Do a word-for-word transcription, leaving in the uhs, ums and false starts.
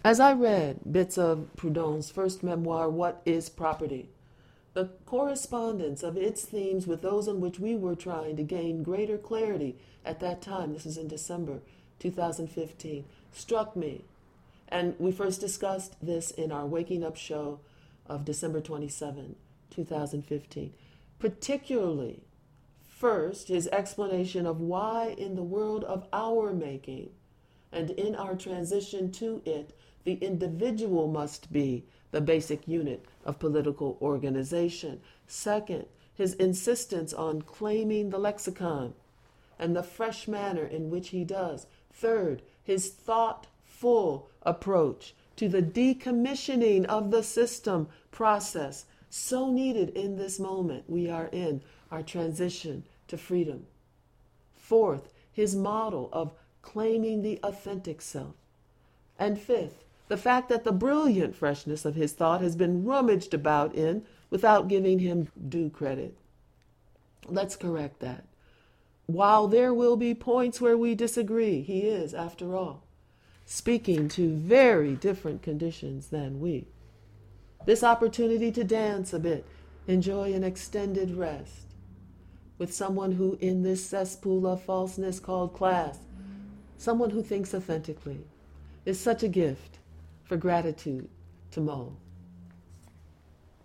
As I read bits of Proudhon's first memoir, What is Property?, the correspondence of its themes with those on which we were trying to gain greater clarity at that time, this is in December two thousand fifteen, struck me. And we first discussed this in our Waking Up show of December twenty-seventh, two thousand fifteen. Particularly, first, his explanation of why in the world of our making and in our transition to it, the individual must be the basic unit of political organization. Second, his insistence on claiming the lexicon and the fresh manner in which he does. Third, his thoughtful approach to the decommissioning of the system process so needed in this moment we are in, our transition to freedom. Fourth, his model of claiming the authentic self. And fifth, the fact that the brilliant freshness of his thought has been rummaged about in without giving him due credit. Let's correct that. While there will be points where we disagree, he is, after all, speaking to very different conditions than we. This opportunity to dance a bit, enjoy an extended rest with someone who, in this cesspool of falseness called class, someone who thinks authentically, is such a gift for gratitude to Mo.